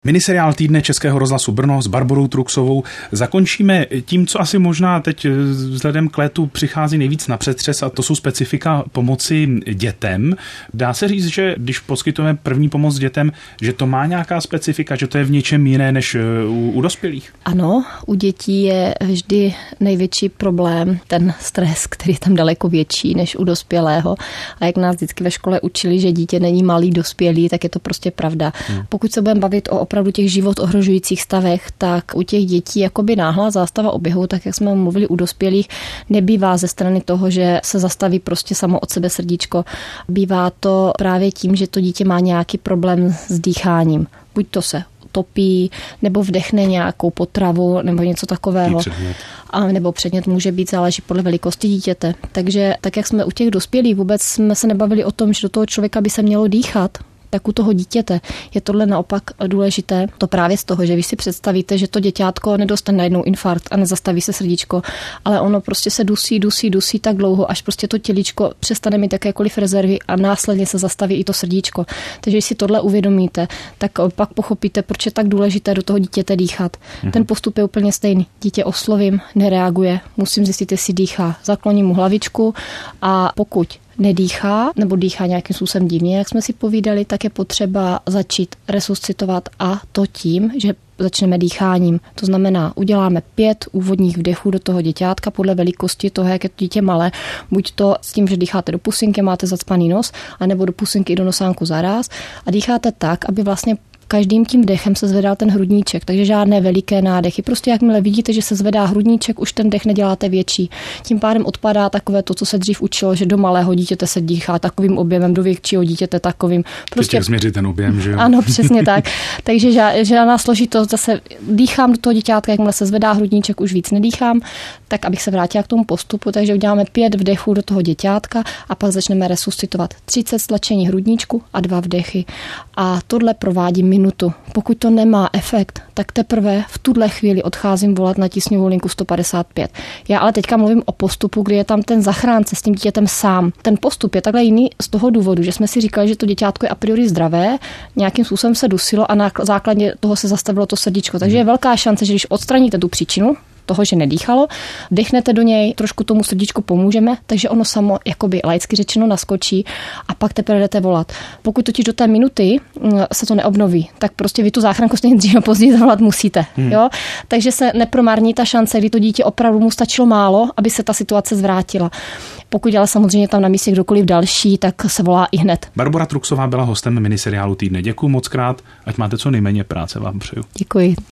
Miniseriál Týdne Českého rozhlasu Brno s Barborou Truxovou zakončíme tím, co asi možná teď vzhledem k létu přichází nejvíc na přetřes, a to jsou specifika pomoci dětem. Dá se říct, že když poskytujeme první pomoc dětem, že to má nějaká specifika, že to je v něčem jiné než u dospělých? Ano, u dětí je vždy největší problém ten stres, který je tam daleko větší než u dospělého. A jak nás vždycky ve škole učili, že dítě není malý dospělý, tak je to prostě pravda. Pokud se budeme bavit o opravdu těch život ohrožujících stavech, tak u těch dětí jakoby náhlá zástava oběhu, tak jak jsme mluvili u dospělých, nebývá ze strany toho, že se zastaví prostě samo od sebe srdíčko. Bývá to právě tím, že to dítě má nějaký problém s dýcháním. Buď to se topí, nebo vdechne nějakou potravu, nebo něco takového. A nebo předmět může být, záleží podle velikosti dítěte. Takže tak, jak jsme u těch dospělých, vůbec jsme se nebavili o tom, že do toho člověka by se mělo dýchat, tak u toho dítěte je tohle naopak důležité. To právě z toho, že vy si představíte, že to děťátko nedostane najednou infarkt a nezastaví se srdíčko, ale ono prostě se dusí tak dlouho, až prostě to tělíčko přestane mít jakékoliv rezervy a následně se zastaví i to srdíčko. Takže když si tohle uvědomíte, tak pak pochopíte, proč je tak důležité do toho dítěte dýchat. Ten postup je úplně stejný. Dítě oslovím, nereaguje, musím zjistit, jestli dýchá. Zakloním mu hlavičku a pokud nedýchá nebo dýchá nějakým způsobem divně, jak jsme si povídali, tak je potřeba začít resuscitovat, a to tím, že začneme dýcháním. To znamená, uděláme 5 úvodních vdechů do toho děťátka podle velikosti toho, jak je to dítě malé. Buď to s tím, že dýcháte do pusinky, máte zacpaný nos, anebo do pusinky i do nosánku zaráz a dýcháte tak, aby vlastně každým tím dechem se zvedal ten hrudníček, takže žádné veliké nádechy. Prostě jakmile vidíte, že se zvedá hrudníček, už ten dech neděláte větší. Tím pádem odpadá takové to, co se dřív učilo, že do malého dítěte se dýchá takovým objemem, do většího dítěte takovým. Prostě jak změřit ten objem, že jo? Ano, přesně tak. Takže žádná složitost, zase dýchám do toho děťátka, jakmile se zvedá hrudníček, už víc nedýchám, tak abych se vrátila k tomu postupu, takže uděláme 5 vdechů do toho děťátka a pak začneme resuscitovat. 30 stlačení hrudníčku a 2 vdechy. A tohle provádím minutu. Pokud to nemá efekt, tak teprve v tuhle chvíli odcházím volat na tísňovou linku 155. Já ale teďka mluvím o postupu, kdy je tam ten zachránce s tím dítětem sám. Ten postup je takhle jiný z toho důvodu, že jsme si říkali, že to děťátko je a priori zdravé, nějakým způsobem se dusilo a na základě toho se zastavilo to srdíčko. Takže je velká šance, že když odstraníte tu příčinu toho, že nedýchalo, vdechnete do něj, trošku tomu srdíčku pomůžeme, takže ono samo, jakoby laicky řečeno, naskočí a pak teprve jdete volat. Pokud totiž do té minuty se to neobnoví, tak prostě vy tu záchranku stejně dříve později zavolat musíte. Jo? Takže se nepromarní ta šance, kdy to dítě opravdu mu stačilo málo, aby se ta situace zvrátila. Pokud ale samozřejmě tam na místě kdokoliv další, tak se volá i hned. Barbora Truxová byla hostem miniseriálu Týdne. Děkuju moc krát, ať máte co nejméně práce, vám přeju. Děkuji.